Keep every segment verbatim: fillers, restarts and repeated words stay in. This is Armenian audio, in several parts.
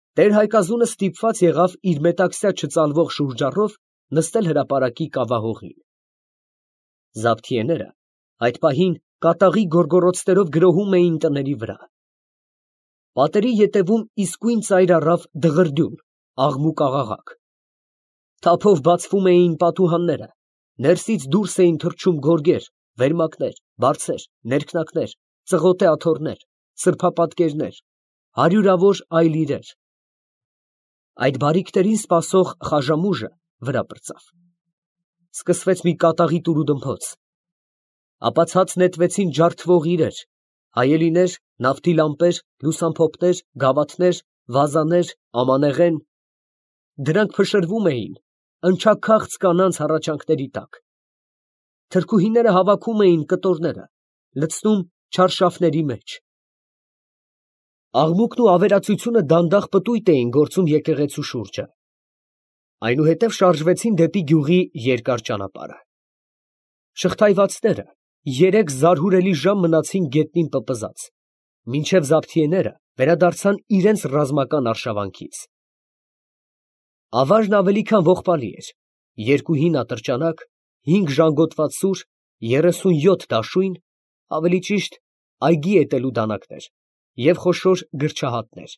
Տեր Հայկազունը ստիպված եղավ իր մետաքսյա չծալվող շուրջառով նստել հրապարակի կավահողին։ Զաբթիեները այդ պահին կատաղի գորգոռոցներով գրոհում էին տների վրա։ Պատերի ետևում իսկույն ծայր առավ դղրդյուն, աղմուկ թափով բացվում էին պատուհանները, ներսից դուրս էին թռչում գորգեր, վերմակներ, բարձեր, ներքնակներ, ծղոտե աթոռներ, սրբապատկերներ, հարյուրավոր այլ իրեր։ Այդ բարիքներին սպասող խաժամուժը վրա պրծավ։ Սկսվեց մի կատաղի տուրուդմփոց, ապա ցած նետվեցին ջարդվող իրեր, հայելիներ, նավթի լամպեր, լուսամփոփներ, գավաթներ, վազաներ, ամանեղեն։ Դրանք փշրվում էին ընչաքաղց կանանց հառաչանքների տակ։ Թրքուհիները հավաքում էին կտորները, լցնում չարշաֆների մեջ։ Աղմուկն ու ավերածությունը դանդաղ պտույտ էին գործում եկեղեցու շուրջը։ Այնուհետև շարժվեցին դեպի գյուղի երկար ճանապարհը։ Շղթայվածները երեք զարհուրելի ժամ մնացին գետնին պպզած, մինչև զաբթիեները վերադարձան իրենց ռազմական արշավանքից։ Ավարն ավելի քան ողբալի էր, երկու հին ատրճանակ, հինգ ժանգոտված սուր, երեսունյոթ դաշույն, ավելի ճիշտ այգի էտելու դանակներ և խոշոր գրչահատներ։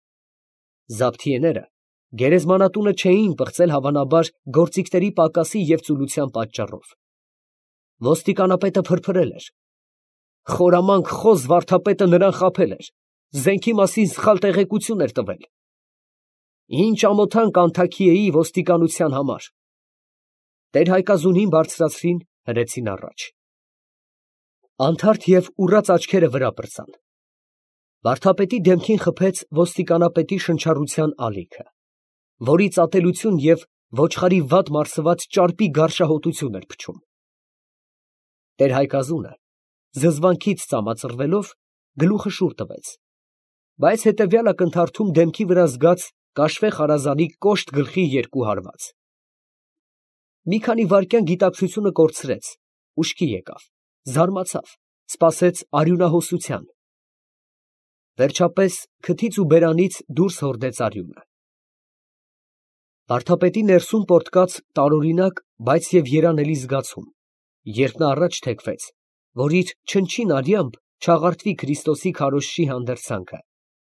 Զաբթիեները գերեզմանատունը չէին պղծել հավանաբար գործիքների պակասի և ծուլության պատճառով։ Ոստիկանապետը փրփրել էր։ Խորամանկ խոզ վարդապետը նրան խաբել էր, զենքի մասին սխալ տեղեկություն էր տվել։ Ինչ ամոթանք անթաքիեի ոստիկանության համար։ Տեր Հայկազունին բարձրացրին, հրեցին առաջ։ Անթարթ և ուռած աչքերը վրա պրծան։ Վարդապետի դեմքին խփեց ոստիկանապետի շնչառության ալիքը, որից ատելություն և ոչխարի վատ մարսված ճարպի գարշահոտություն էր փչում։ Տեր Հայկազունը զզվանքից ծամածռվելով գլուխը շուռ տվեց, բայց հետևյալ ակնթարթում դեմքի վրա զգաց կաշվե խարազանի կոշտ գլխի երկու հարված։ Մի քանի վայրկյան գիտակցությունը կորցրեց, ուշքի եկավ, զարմացավ, սպասեց արյունահոսության։ Վերջապես քթից ու բերանից դուրս հորդեց արյունը։ Վարդապետի ներսում պոռթկաց տարօրինակ, բայց և երանելի զգացում, երբ նա առաջ թեքվեց, որ իր չնչին արյամբ չաղարտվի Քրիստոսի քարոզչի հանդերձանքը։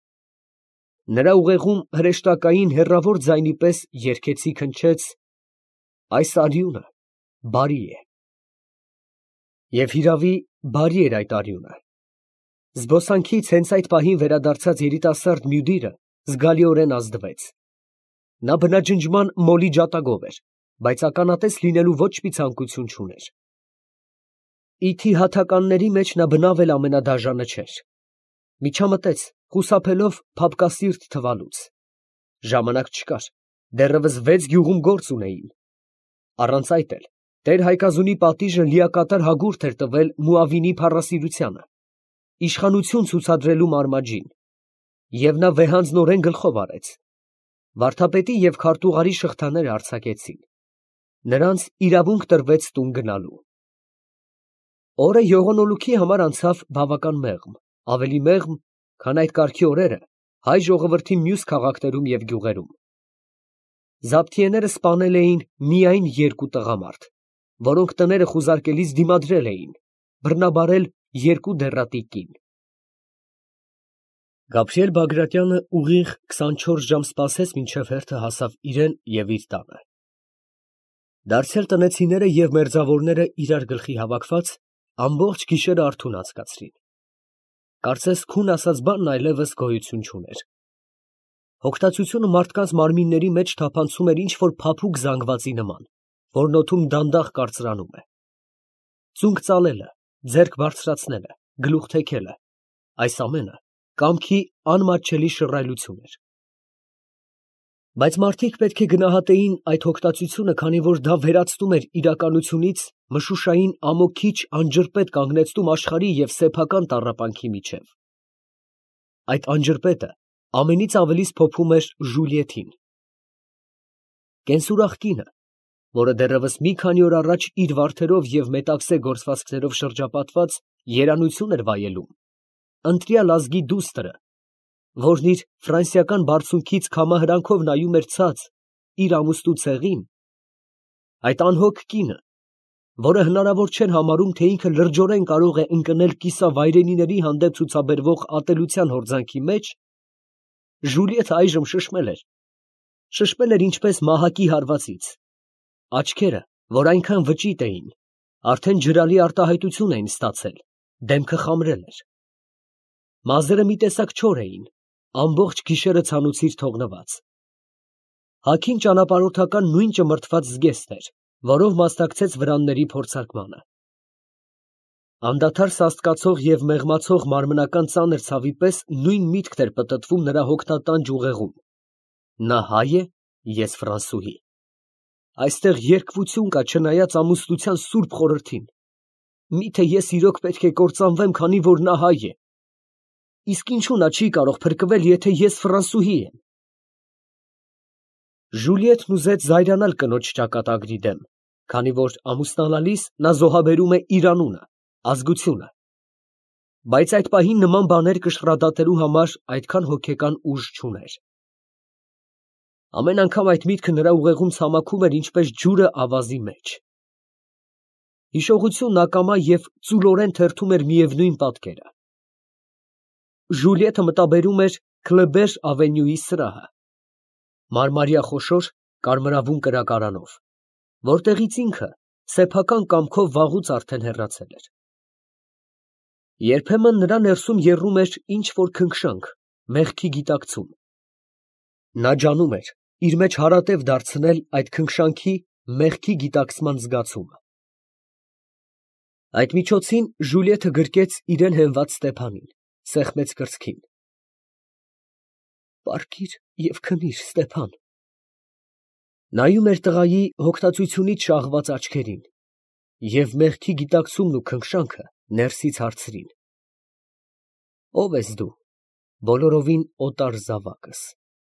Նրա ուղեղում հրեշտակային հեռավոր ձայնի պես երգեցիկ հնչեց. «Այս արյունը բարի է»։ Եվ հիրավի, բարի էր այդ արյունը։ Զբոսանքից հենց այդ պահին վերադարձած երիտասարդ Մյուդիրը զգալիորեն ազդվեց։ Նա բնաջնջման մոլի ջատագով էր, բայց ականատես լինելու ոչ մի ցանկություն չուներ։ Իթի հաթականների մեջ նա բնավ էլ ամենադաժանը չէր։ Միջամտեց, խուսափելով փափկասիրտ թվալուց։ Ժամանակ չկար, դեռևս վեց գյուղում գործ ունեին։ Առանց այդ էլ Տեր Հայկազունի պատիժը լիակատար հագուրդ էր տվել Մուավինի փառասիրությանը, իշխանություն ցուցադրելու մարմաջին, և նա վեհանձնորեն գլխով արեց։ Վարդապետի և քարտուղարի շղթաները արձակեցին։ Նրանց իրավունք տրվեց տուն գնալու։ Օրը յողոնոլուքի համար անցավ բավական մեղմ, ավելի մեղմ, քան այդ կարգի օրերը հայ ժողովրդի մյուս քաղաքներում և գյուղերում։ Զաբթիեները սպանել էին միայն երկու տղամարդ, որոնք տները խուզարկելիս դիմադրել էին, բռնաբարել երկու դեռատի կին։ Գաբրիել Բագրատյանը ուղիղ քսանչորս ժամ սպասեց, մինչև հերթը հասավ իրեն և իր տանը։ Դարձյալ տնեցիները և մերձավորները իրար գլխի հավաքված ամբողջ գիշերը արթուն անցկացրին։ Կարծես քուն ասած բանն այլևս գոյություն չուներ։ Հոգտացությունը մարդկանց մարմինների մեջ թափանցում էր ինչ֊որ փափուկ զանգվածի նման, որն օդում դանդաղ կարծրանում է։ Ծունկ ծալելը, ձեռք բարձրացնելը, գլուխ թեքելը, այս ամենը կամքի անմատչելի շռայլություն էր։ Բայց մարդիկ պետք է գնահատեին այդ հոգտացությունը, քանի որ դա վերացնում էր իրականությունից մշուշային ամոքիչ անջրպետ կանգնեցնում աշխարհի և սեփական տառապանքի միջև։ Այդ անջրպետը ամենից ավելիս փոփում էր Ժուլիեթին։ Կենսուրախ կինը, որը դեռևս մի քանի օր առաջ իր վարդերով և մետաքսե գործվածքներով շրջապատված երանություն էր վայելում, ընտրյալ ազգի դուստրը, որն իր ֆրանսիական բարձունքից քամահրանքով նայում էր ցած իր ամուսնու ցեղին, այդ անհոգ կինը, որը հնարավոր չէր համարում, թե ինքը լրջորեն կարող է ընկնել կիսավայրենիների հանդեպ ցուցաբերվող ատելության հորձանքի մեջ, Ժուլիեթը այժմ շշմել էր, շշմել էր ինչպես մահակի հարվածից, աչքերը, որ այնքան վճիտ էին, արդեն ջրալի արտահայտություն էին ստացել, դեմքը խամրել էր, մազերը մի տեսակ չոր էին, ամբողջ գիշերը ցանուցիր թողնված, հագին ճանապարհորդական նույն ճմրթված զգեստ էր, որով մասնակցեց վրանների փորձարկմանը, անդադար սաստկացող և մեղմացող մարմնական ծանր ցավի պես նույն միտքն էր պտտվում նրա հոգնատանջ ուղեղում. նա հայ է, ես ֆրանսուհի, այստեղ երկվություն կա չնայած ամուսնության սուրբ խորհրդին, միթե ես իրոք պետք է կործանվեմ, քանի որ նա հայ է, իսկ ինչու նա չի կարող փրկվել, եթե ես ֆրանսուհի եմ։ Ժուլիետն ուզեց զայրանալ կնոջ ճակատագրի դեմ, քանի որ ամուսնանալիս նա զոհաբերում է իր անունը, ազգությունը, բայց այդ պահին նման բաներ կշռադատելու համար այդքան հոգեկան ուժ չուներ։ Ամեն անգամ այդ միտքը նրա ուղեղում ցամաքում էր ինչպես ջուրը ավազի մեջ։ Հիշողությունն ակամա և ծուլորեն թերթում էր միևնույն պատկերը։ Ժուլիետը մտաբերում էր Քլեբեր ավենյուի սրահը, մարմարյա խոշոր կարմրավուն կրակարանով, որտեղից ինքը սեփական կամքով վաղուց արդեն հեռացել էր։ Երբեմն նրա ներսում եռում էր ինչ-որ քնքշանք, մեղքի գիտակցում։ Նա ջանում էր իր մեջ հարատև դարձնել այդ քնքշանքի մեղքի գիտակցման զգացումը։ Այդ միջոցին Ժուլիետը գրկեց իրեն հենված Ստեփանին, սեղմեց կրծքին։ Պառկիր և քնիր, Ստեփան։ Նայում էր տղայի հոգնածությունից շաղված աչքերին, և մեղքի գիտակցումն ու քնքշանքը ներսից հարցրին. ո՞վ ես դու, բոլորովին օտար զավակս։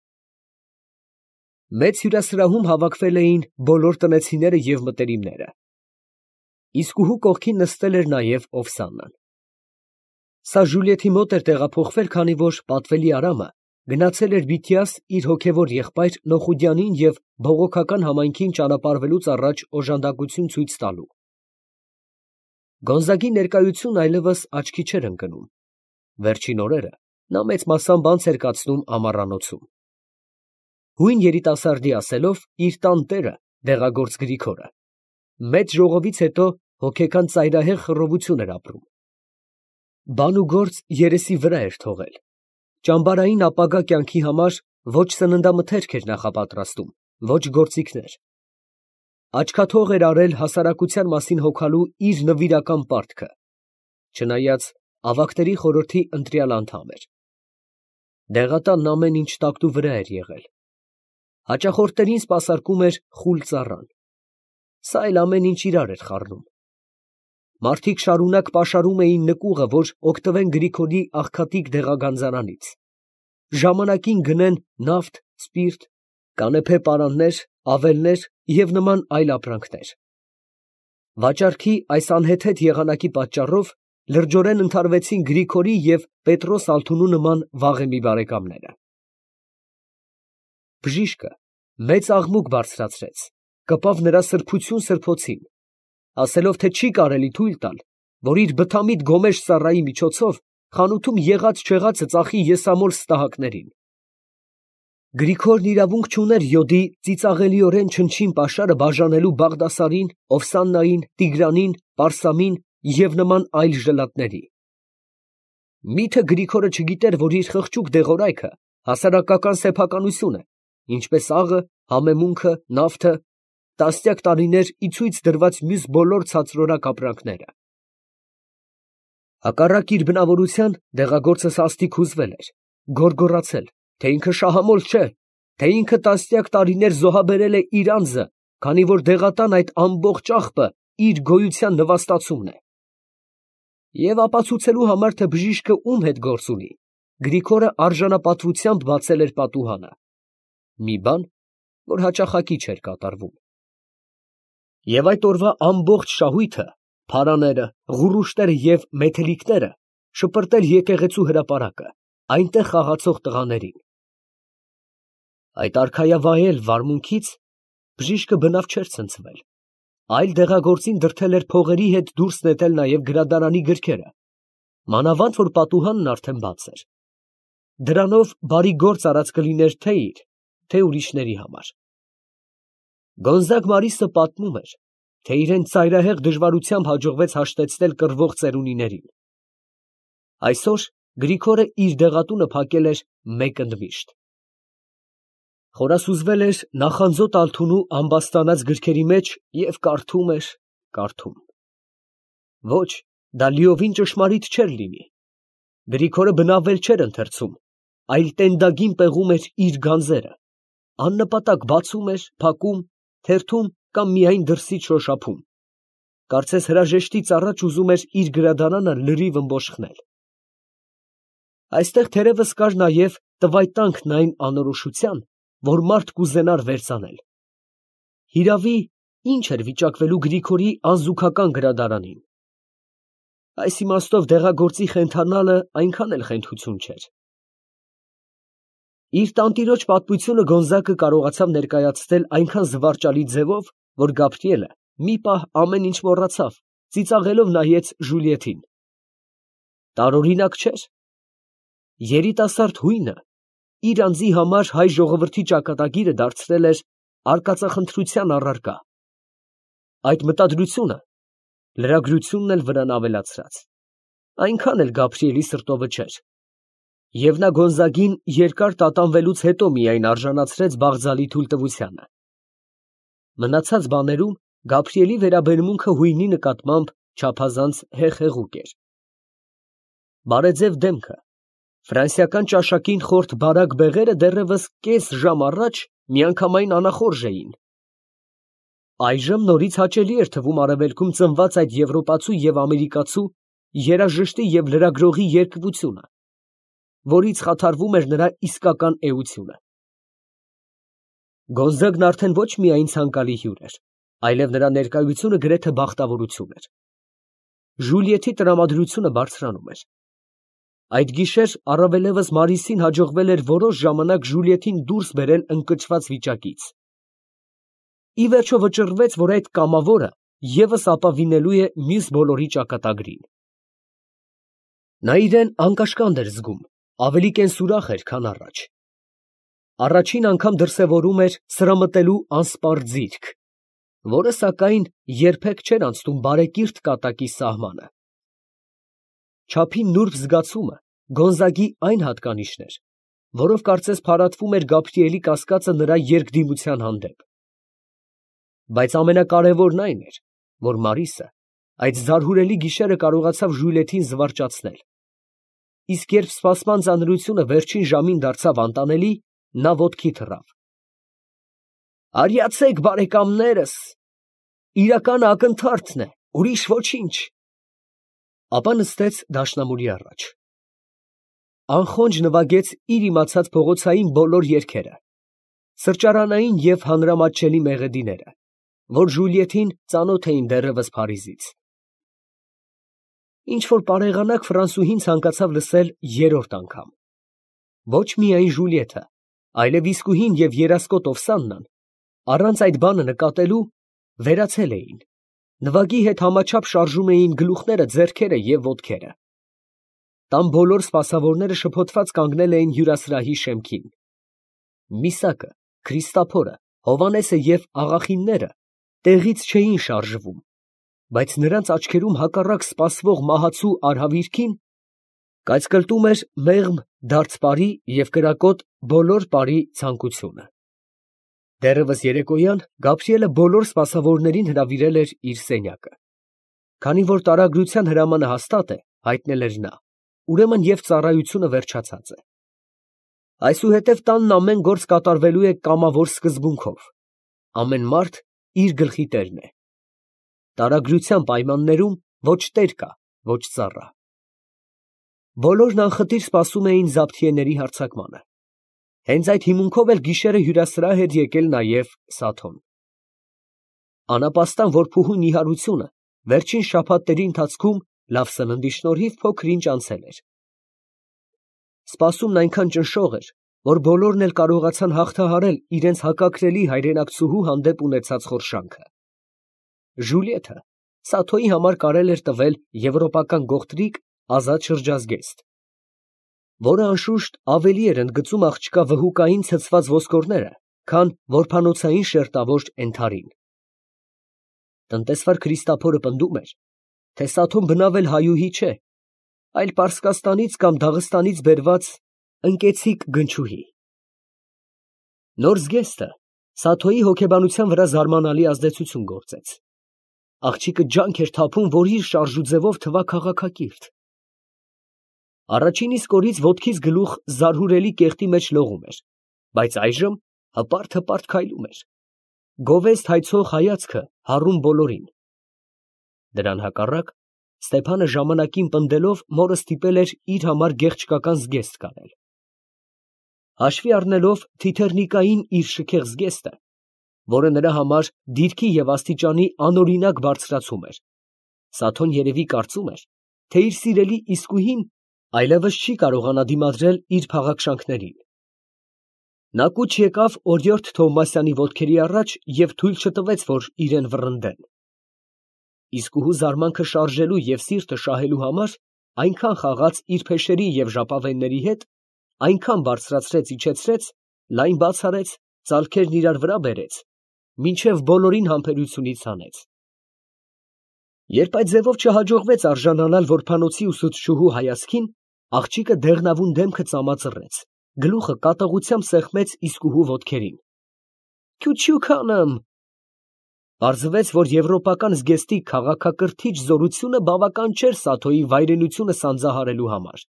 Մեծ հյուրասրահում հավաքվել էին բոլոր տնեցիները և մտերիմները։ Իսկուհու կողքին նստել էր նաև Օվսանան։ Սա Ժուլիեթի մոտ էր տեղափոխվել, քանի որ պատվելի Արամը գնացել էր Բիթյաս իր հոգևոր եղբայր Նոխուդյանին և բողոքական համայնքին ճանապարհվելուց առաջ օժանդակություն ցույց տալու։ Գոնզագի ներկայությունն այլևս աչքի չէր ընկնում։ Վերջին օրերը նա մեծ մասամբ անց էր կացնում ամառանոցում։ Հույն երիտասարդի ասելով, իր տան տերը, դեղագործ Գրիգորը, մեծ ժողովից հետո հոգեկան ծայրահեղ խռովություն էր ապրում։ Բան ու գործ երեսի վրա էր թողել։ Ճամբարային ապագա կյանքի համար ոչ սննդամթերք էր նախապատրաստում, ոչ գործիքներ։ Աչքաթող էր արել հասարակության մասին հոգալու իր նվիրական պարտքը, չնայած ավագների խորհրդի ընտրյալ անդամ էր։ Դեղատանն ամեն ինչ տակտու վրա էր եղել։ Հաճախորդներին սպասարկում էր խուլ ծառան։ Սա էլ ամեն ինչ իրար էր խառնում։ Մարդիկ շարունակ պաշարում էին նկուղը, որ օգտվեն Գրիգորի աղքատիկ դեղագանձարանից, ժամանակին գնեն նավթ, սպիրտ, կանեփե պարաններ, ավելներ և նման այլ ապրանքներ։ Վաճառքի այս անհեթեթ եղանակի պատճառով լրջորեն ընդհարվեցին Գրիգորի և Պետրոս Ալթունու նման վաղեմի բարեկամները։ Բժիշկը մեծ աղմուկ բարձրացրեց, կպավ նրա սրբություն սրբոցին, ասելով, թե չի կարելի թույլ տալ, որ իր բթամիտ գոմեշ ծառայի միջոցով խանութում եղած֊չեղածը ծախի եսամոլ ստահակներին։ Գրիգորն իրավունք չուներ յոդի ծիծաղելիորեն չնչին պաշարը բաժանելու Բաղդասարին, Օվսաննային, Տիգրանին, Պարսամին և նման այլ ժլատների։ Միթե Գրիգորը չգիտեր, որ իր խղճուկ դեղորայքը հասարակական սեփականություն է, ինչպես աղը, համեմունքը, նավթը, տասնյակ տարիներ ի ցույց դրված մյուս բոլոր ցածրորակ ապրանքները։ Հակառակ իր բնավորության, դեղագործը սաստիկ հուզվել էր, գոռգոռացել, թե ինքը շահամոլ չէ, թե ինքը տասնյակ տարիներ զոհաբերել է իր անձը, քանի որ դեղատան այդ ամբողջ աղբը իր գոյության նվաստացումն է։ Եվ ապացուցելու համար, թե բժիշկը ում հետ գործ ունի, Գրիգորը արժանապատվությամբ բացել էր պատուհանը, մի բան, որ հաճախակի չէր կատարվում։ Եվ այդ օրվա ամբողջ շահույթը, փարաները, ղուռուշտերը և մեթելիկները շպրտել եկեղեցու հրապարակը, այնտեղ խաղացող տղաներին։ Այդ արքայավայել վարմունքից բժիշկը բնավ չէր ցնցվել, այլ դեղագործին դրդել էր փողերի հետ դուրս նետել նաև գրադարանի գրքերը, մանավանդ որ պատուհանն արդեն բաց էր։ Դրանով բարի գործ արած կլիներ թե իր, թե ուրիշների համար։ Գոնզագ Մարիսը պատմում էր, թե իրեն ծայրահեղ դժվարությամբ հաջողվեց հաշտեցնել կռվող ծերունիներին։ Այսօր Գրիգորը իր դեղատունը փակել էր մեկ ընդմիշտ։ Խորասուզվել էր նախանձոտ ալթունու ամբաստանած գրքերի մեջ և կարդում էր, կարդում։ Ոչ, դա լիովին ճշմարիտ չէր լինի։ Գրիգորը բնավ չէր ընթերցում, այլ տենդագին պեղում էր իր գանձերը, աննպատակ բացում էր, փակում, թերթում կամ միայն դրսից շոշափում։ Կարծես հրաժեշտից առաջ ուզում էր իր գրադարանը լրիվ ըմբոշխնել։ Այստեղ թերևս կար նաև տվայտանքն այն անորոշության, որ մարդ կուզենար վերծանել։ Հիրավի, ինչ էր վիճակվելու Գրիգորի անզուգական գրադարանին։ Այս իմաստով դեղագործի խենթանալը այնքան էլ խենթություն չէր։ Իր տանտիրոջ պատմությունը Գոնզագը կարողացավ ներկայացնել այնքան զվարճալի ձևով, որ Գաբրիելը մի պահ ամեն ինչ մոռացավ, ծիծաղելով նայեց Ժուլիետին։ Տարօրինակ չէր։ Երիտասարդ հույնը իր անձի համար հայ ժողովրդի ճակատագիրը դարձրել էր արկածախնդրության առարկա։ Այդ մտադրությունը լրագրությունն էլ վրան ավելացրած։ Այնքան էլ Գաբրիելի սրտովը չէր։ Եվ նա Գոնզագին երկար տատանվելուց հետո միայն արժանացրեց բաղձալի թույլտվությանը։ Մնացած բաներում Գաբրիելի վերաբերմունքը հույնի նկատմամբ չափազանց հեղեղուկ էր։ Բարեձև դեմքը, ֆրանսիական ճաշակին խորթ բարակ բեղերը դեռևս կես ժամ առաջ միանգամայն անախորժ էին։ Այժմ նորից հաճելի էր թվում արևելքում ծնված այդ եվրոպացու և ամերիկացու երաժշտի և լրագրողի երկվությունը, որից խաթարվում էր նրա իսկական էությունը։ Գոնզագն արդեն ոչ միայն ցանկալի հյուր էր, այլև նրա ներկայությունը գրեթե բախտավորություն էր։ Ժուլիետի տրամադրությունը բարձրանում էր։ Այդ գիշեր առավելևս Մարիսին հաջողվել էր որոշ ժամանակ Ժուլիետին դուրս բերել ընկճված վիճակից։ Ի վերջո վճռվեց, որ այդ կամավորը ևս ապավինելու է մյուս բոլորի ճակատագրին։ Նա իրեն անկաշկանդ էր զգում, ավելի կենսուրախ էր, քան առաջ։ Առաջին անգամ դրսևորում էր սրամտելու անսպառ ձիրք, որը, սակայն, երբեք չէր անցնում բարեկիրթ կատակի սահմանը։ Չափին նուրբ զգացումը Գոնզագի այն հատկանիշն էր, որով կարծես փարատվում էր Գաբրիելի կասկածը նրա երկդիմության հանդեպ։ Բայց ամենակարևորն այն էր, որ Մարիսը այդ զարհուրելի գիշերը կարողացավ Ժուլիետին զվարճացնել, իսկ երբ սպասման ծանրությունը վերջին ժամին դարձավ անտանելի, նա ոտքի թռավ։ «Արիացե՛ք, բարեկամներս, իրականը ակնթարթն է, ուրիշ ոչինչ»։ Ապա նստեց դաշնամուրի առաջ։ Անխոնջ նվագեց իր իմացած փողոցային բոլոր երգերը, սրճարանային և հանրամատչելի մեղեդիները, որ Ժուլիետին ծանոթ էին դեռևս Փարիզից։ Ինչ֊որ պարեղանակ ֆրանսուհին ցանկացավ լսել երրորդ անգամ։ Ոչ միայն Ժուլիետը, այլև իսկուհին և երասկոտ Օվսաննան, առանց այդ բանը նկատելու, վերացել էին, նվագի հետ համաչափ շարժում էին գլուխները, ձեռքերը և ոտքերը։ Տան բոլոր սպասավորները շփոթված կանգնել էին հյուրասրահի շեմքին։ Միսակը, Քրիստափորը, Հովհաննեսը և աղախինները տեղից չէին շարժվում, բայց նրանց աչքերում հակառակ սպասվող մահացու արհավիրքին կայծկլտում էր մեղմ դարձպարի և կրակոտ բոլոր պարի ցանկությունը։ Դեռևս երեկոյան Գաբրիելը բոլոր սպասավորներին հրավիրել էր իր սենյակը։ Քանի որ տարագրության հրամանը հաստատ է, հայտնել էր նա, ուրեմն և ծառայությունը վերջացած է։ Այսուհետև տանն ամեն գործ կատարվելու է կամավոր սկզբունքով, ամեն մարդ իր գլխի տերն է։ Տարագրության պայմաններում ոչ տեր կա, ոչ ծառա։ Բոլորն անխտիր սպասում էին զաբթիեների հարձակմանը։ Հենց այդ հիմունքով էլ գիշերը հյուրասրահ էր եկել նաև Սաթոն։ Անապաստան որփուհու նիհարությունը վերջին շաբաթների ընթացքում լավ սննդի շնորհիվ փոքր ինչ անցել էր։ Սպասումն այնքան ճնշող էր, որ բոլորն էլ կարողացան հաղթահարել իրենց հակաքրելի հայրենակցուհու հանդեպ ունեցած խորշանքը։ Ժուլիեթը Սաթոյի համար կարել էր տվել եվրոպական գողտրիկ ազատ շրջազգեստ, որը անշուշտ ավելի էր ընդգծում աղջկա վհուկային ցցված ոսկորները, քան որբանոցային շերտավոր էնթարին։ Տնտեսվար Քրիստափորը պնդում էր, թե Սաթոն բնավել հայուհի չէ, այլ Պարսկաստանից կամ Դաղստանից բերված ընկեցիկ գնչուհի։ Նոր զգեստը Սաթոյի հոգեբանության վրա զարմանալի ազդեցություն գործեց։ Աղջիկը ջանք էր թափում, որ իր շարժուձևով թվա քաղաքակիրթ։ Առաջին իսկ օրից ոտքից գլուխ զարհուրելի կեղտի մեջ լողում էր, բայց այժմ հպարտ-հպարտ քայլում էր, գովեստ հայցող հայացքը հառում բոլորին։ Դրան հակառակ, Ստեփանը ժամանակին պնդելով մորը ստիպել էր իր համար գեղչկական զգեստ կարել։ Հաշվի առնելով թիթեռնիկային իր շքեղ զգեստը, որը նրա համար դիրքի և աստիճանի անօրինակ բարձրացում էր, Սաթոն երևի կարծում էր, թե իր սիրելի իսկույին այլևս չի կարողանա դիմադրել իր փաղաքշանքներին։ Նա կուչ եկավ օրիորդ Թովմասյանի ոտքերի առաջ և թույլ չտվեց, որ իրեն վռնդեն։ Իսկուհու զարմանքը շարժելու և սիրտը շահելու համար այնքան խաղաց իր փեշերի և ժապավենների հետ, այնքան բարձրացրեց֊իջեցրեց, լայն բաց արեց, ծալքերն իրար վրա բերեց, մինչև բոլորին համբերությունից հանեց։ Երբ այդ ձևով չհաջողվեց արժանանալ որբանոցի ուսուցչուհու հայացքին, աղջիկը դեղնավուն դեմքը ծամածռեց, գլուխը կատաղությամբ սեղմեց իսկուհու ոտքերին։ «Քյութչու քանեմ»։ Պարզվեց, որ եվրոպական զգեստի քաղաքակրթիչ զորությունը բավական չէր Սաթոյի վայրենությունը սանձահարելու համար։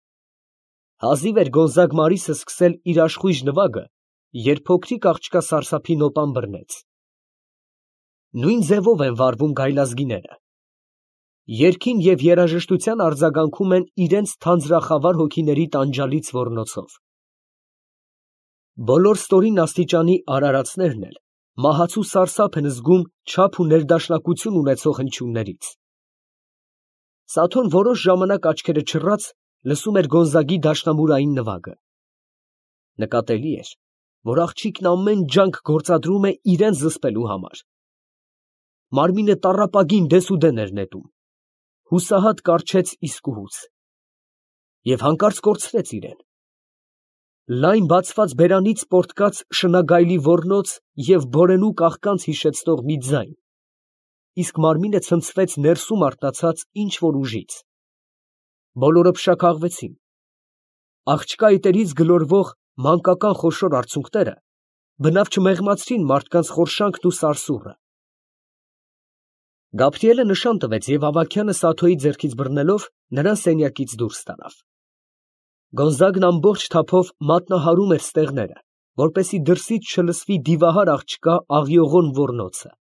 Հազիվ էր Գոնզագ Մարիսը սկսել իր աշխույժ նվագը, երբ փոքրիկ աղջկա սարսափի նոպան բռնեց։ Նույն ձևով են վարվում գայլազգիները։ Երգին և երաժշտության արձագանքում են իրենց թանձրախավար հոգիների տանջալից ոռնոցով։ Բոլոր ստորին աստիճանի արարածներն էլ մահացու սարսափ են զգում չափ ու ներդաշնակություն ունեցող հնչյուններից։ Սաթոն որոշ ժամանակ աչքերը չռած լսում էր Գոնզագի դաշնամուրային նվագը։ Նկատելի էր, որ աղջիկն ամեն ջանք գործադրում է իրան զսպելու համար։ Մարմինը տառապագին դեսուդեն էր նետում, հուսահատ կառչեց իսկուհուց և հանկարծ կորցրեց իրեն։ Լայն բացված բերանից պոռթկաց շնագայլի ոռնոց և բորենու կաղկանց հիշեցնող մի ձայն, իսկ մարմինը ցնցվեց ներսում արթնացած ինչ֊որ ուժից։ Բոլորը փշաքաղվեցին։ Աղջկա այտերից գլորվող մանկական խոշոր արցունքները բնավ չմեղմացրին մարդկանց խորշանքն ու սարսուռը։ Գաբրիելը նշան տվեց և ավագյանը Սաթոյի ձեռքից բռնելով նրան սենյակից դուրս տարավ։ Գոնզագն ամբողջ թափով մատնահարում էր ստեղները, որպեսզի դրսից չլսվի դիվահար աղջկա աղիողոն ոռնոցը։